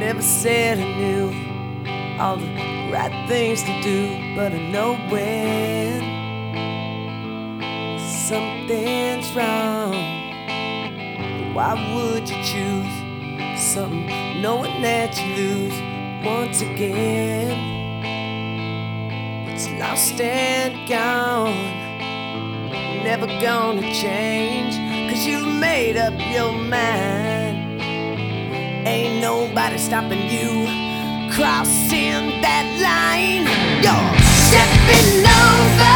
never said I knew all the right things to do, but I know when something's wrong. Why would you choose something knowing that you lose once again? It's lost and gone, never gonna change, 'cause you made up your mind. Ain't nobody stopping you crossing that line. You're stepping over